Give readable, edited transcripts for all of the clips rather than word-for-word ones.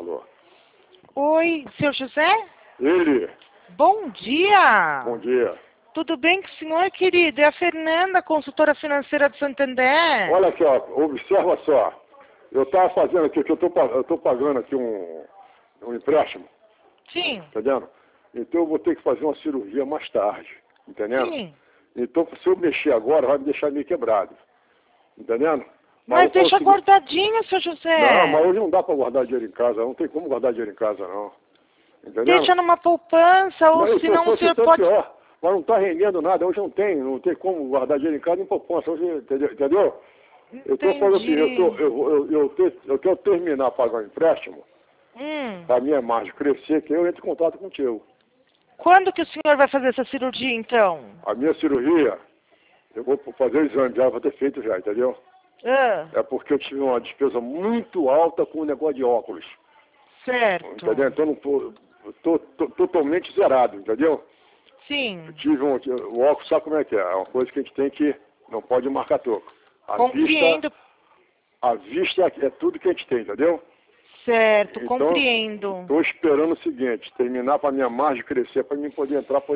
Alô. Oi, seu José? Ele. Bom dia. Bom dia. Tudo bem com o senhor, querido? É a Fernanda, consultora financeira do Santander. Olha aqui, ó, observa só. Eu estava fazendo aqui, que eu tô pagando aqui um empréstimo, Sim, entendendo? Então eu vou ter que fazer uma cirurgia mais tarde, entendendo? sim. Então se eu mexer agora, vai me deixar meio quebrado, entendendo? Mas eu deixa consegui- guardadinho, seu José. Não, mas hoje não dá para guardar dinheiro em casa, não tem como guardar dinheiro em casa, não. Entendendo? Deixa numa poupança, ou Não, senão o senhor então pode... pior. Mas não está rendendo nada, hoje não tem como guardar dinheiro em casa em poupança, hoje, entendeu? Eu estou falando assim, eu quero terminar pagar o empréstimo, para a minha margem crescer, que eu entro em contato contigo. Quando que o senhor vai fazer essa cirurgia, então? A minha cirurgia, eu vou fazer o exame, já vou ter feito já, entendeu? Ah, É porque eu tive uma despesa muito alta com o negócio de óculos, certo. entendeu? Então eu tô totalmente zerado, entendeu? Sim, Eu tive o óculos, sabe como é que é? É uma coisa que a gente tem que, não pode marcar toco. compreendo. A vista é tudo que a gente tem, entendeu? Certo, Então, compreendo. estou esperando o seguinte, terminar para minha margem crescer, para mim poder entrar, para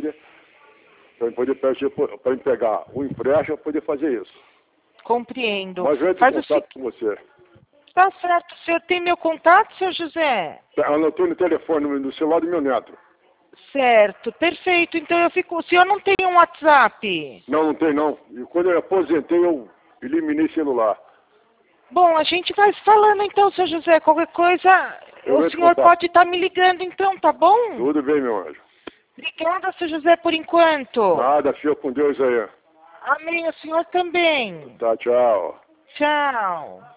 me pegar o empréstimo, poder fazer isso. Compreendo. Mas eu entro em Faz o contato com você. Tá certo. O senhor tem meu contato, seu José? Anotei no telefone, no celular do meu neto. Certo, perfeito. Então eu fico... O senhor não tem um WhatsApp? Não tem não. E quando eu aposentei, eu eliminei celular. Bom, a gente vai se falando então, seu José. Qualquer coisa, Eu o entro em senhor contato. pode estar me ligando então, tá bom? Tudo bem, meu anjo. Obrigada, seu José, por enquanto. Nada, fica com Deus aí. Amém, o senhor também. Tá, tchau. Tchau.